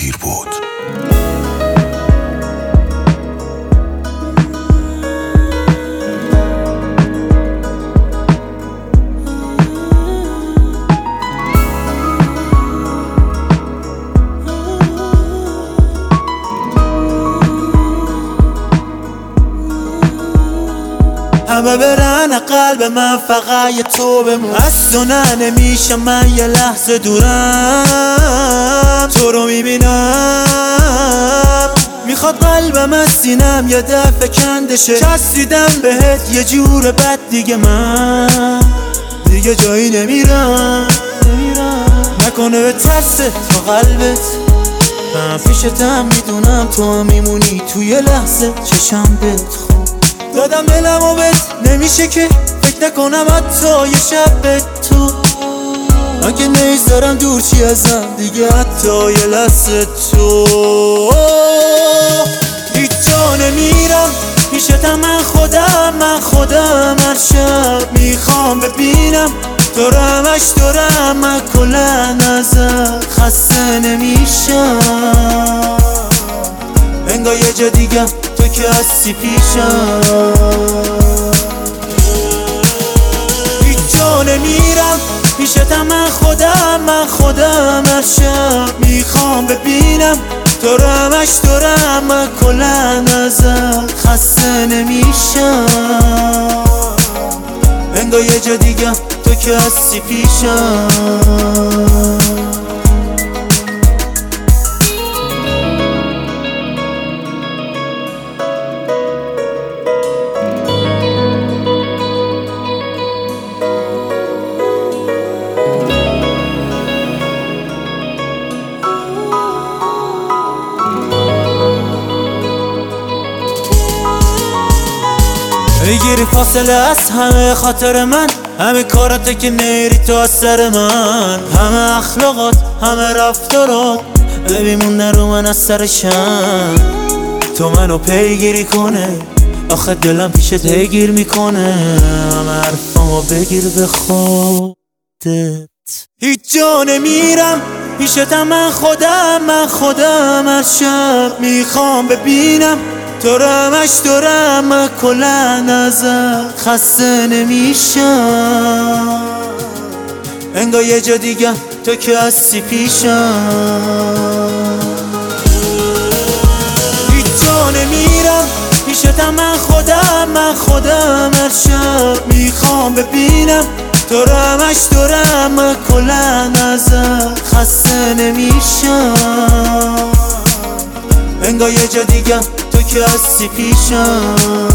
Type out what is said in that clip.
تیر بود. همه برن قلب من فقط یه تو بمون. از تو نمیشم من یه لحظه دورم، تو رو میبینم میخواد قلبم از سینم یه دفعه کنده شه. چسبیدم بهت یه جور بد دیگه من دیگه جایی نمیرم. نکنه به ترس تو قلبت من پیشتم، میدونم تو هم میمونی توی لحظه چشم بهت خوب دادم دلمو بهت. نمیشه که فکر نکنم حتی یه شب به تو. من که نیذارم دور چی ازم دیگه حتی یه لحظه تو. هیچ جا نمیرم پیشتم، من خودم هر شب میخوام ببینم تو رو همش دارم. من کلن ازت خسته نمیشم، انگار یه جا دیگه تو که هستی پیشم. هیچ جا نمیرم پیشتم، من خودم هر شب میخوام ببینم تو رو همش دارم. من کلن ازت خسته نمیشم، انگار یه جا دیگه تو که هستی پیشم. بگیری فاصله از همه خاطر من، همه کارات که نیری تو از سر من، همه اخلاقات همه رفتارات بمیمونه رو من از سرشم. تو منو پیگیری کنه آخه دلم پیشت هیگیر میکنه، همه حرفامو بگیر به خودت. هیچ جا نمیرم پیشتم، من خودم هر شب میخوام ببینم تو رو همش دارم. من کلن ازت خسته نمیشم، انگار یه جا دیگه تو که هستی پیشم. هیچ جا نمیرم پیشتم، من خودم هر شب میخوام ببینم تو رو همش دارم. من کلن ازت خسته نمیشم، انگار یه جا دیگه تو که هستی پیشم.